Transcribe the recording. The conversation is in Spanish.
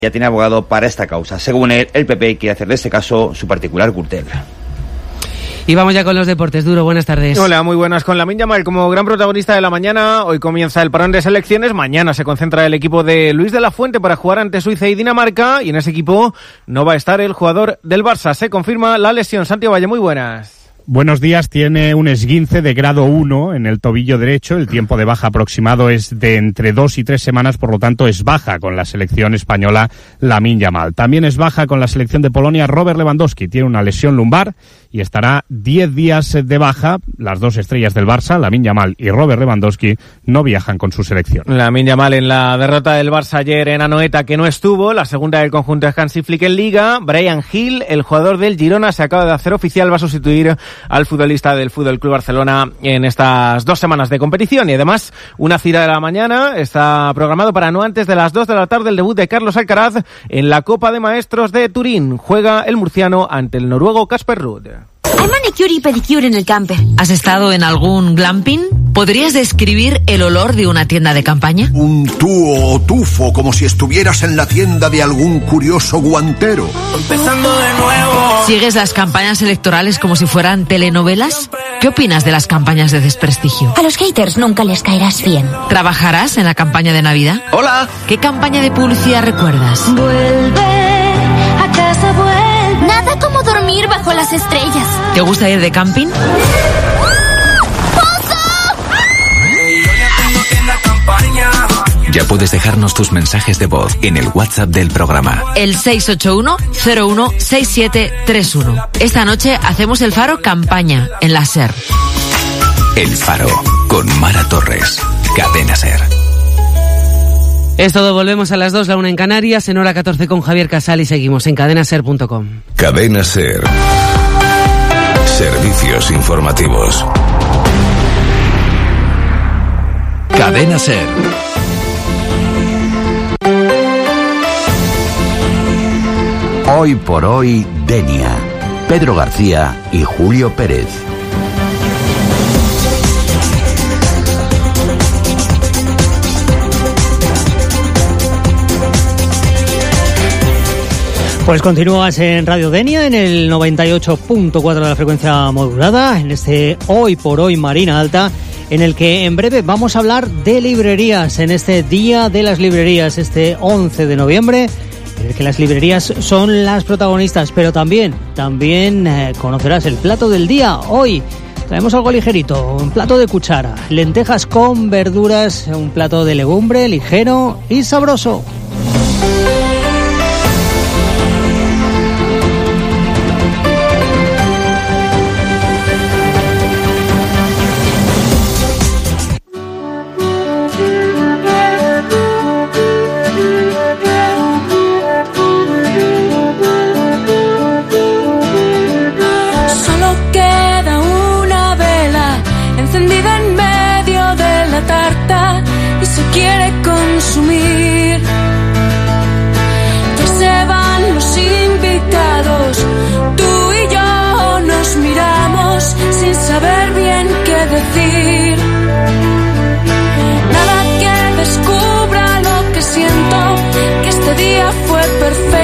Ya tiene abogado para esta causa. Según él, el PP quiere hacer de este caso su particular curtel. Y vamos ya con los deportes. Duro, buenas tardes. Hola, muy buenas. Con Lamine Yamal como gran protagonista de la mañana, hoy comienza el parón de selecciones. Mañana se concentra el equipo de Luis de la Fuente para jugar ante Suiza y Dinamarca. Y en ese equipo no va a estar el jugador del Barça. Se confirma la lesión. Santiago Valle, muy buenas. Buenos días, tiene un esguince de grado 1 en el tobillo derecho, el tiempo de baja aproximado es de entre 2 y 3 semanas, por lo tanto es baja con la selección española Lamine Yamal. También es baja con la selección de Polonia Robert Lewandowski, tiene una lesión lumbar y estará 10 días de baja. Las dos estrellas del Barça, Lamine Yamal y Robert Lewandowski, no viajan con su selección. Lamine Yamal en la derrota del Barça ayer en Anoeta, que no estuvo, la segunda del conjunto de Hansi Flick en Liga. Bryan Gil, el jugador del Girona, se acaba de hacer oficial, va a sustituir al futbolista del Fútbol Club Barcelona en estas 2 semanas de competición. Y además, una cita de la mañana está programado para no antes de las 2 de la tarde el debut de Carlos Alcaraz en la Copa de Maestros de Turín. Juega el murciano ante el noruego Casper Ruud. Hay manicure y pedicure en el camper. ¿Has estado en algún glamping? ¿Podrías describir el olor de una tienda de campaña? Un tuo o tufo, como si estuvieras en la tienda de algún curioso guantero. Empezando de nuevo. ¿Sigues las campañas electorales como si fueran telenovelas? ¿Qué opinas de las campañas de desprestigio? A los haters nunca les caerás bien. ¿Trabajarás en la campaña de Navidad? ¡Hola! ¿Qué campaña de publicidad recuerdas? Vuelve a casa, vuelve. Nada como dormir bajo las estrellas. ¿Te gusta ir de camping? Ya puedes dejarnos tus mensajes de voz en el WhatsApp del programa. El 681-016731. Esta noche hacemos el Faro Campaña en la SER. El Faro, con Mara Torres. Cadena SER. Es todo, volvemos a las 2, la 1 en Canarias, en hora 14 con Javier Casal y seguimos en cadenaser.com. Cadena SER. Servicios informativos. Cadena SER. Hoy por hoy, Denia, Pedro García y Julio Pérez. Pues continúas en Radio Denia, en el 98.4 de la frecuencia modulada, en este Hoy por Hoy Marina Alta, en el que en breve vamos a hablar de librerías, en este Día de las Librerías, este 11 de noviembre, en el que las librerías son las protagonistas, pero también conocerás el plato del día. Hoy traemos algo ligerito, un plato de cuchara, lentejas con verduras, un plato de legumbre ligero y sabroso. Quiere consumir. Ya se van los invitados, tú y yo nos miramos sin saber bien qué decir. Nada que descubra lo que siento, que este día fue perfecto.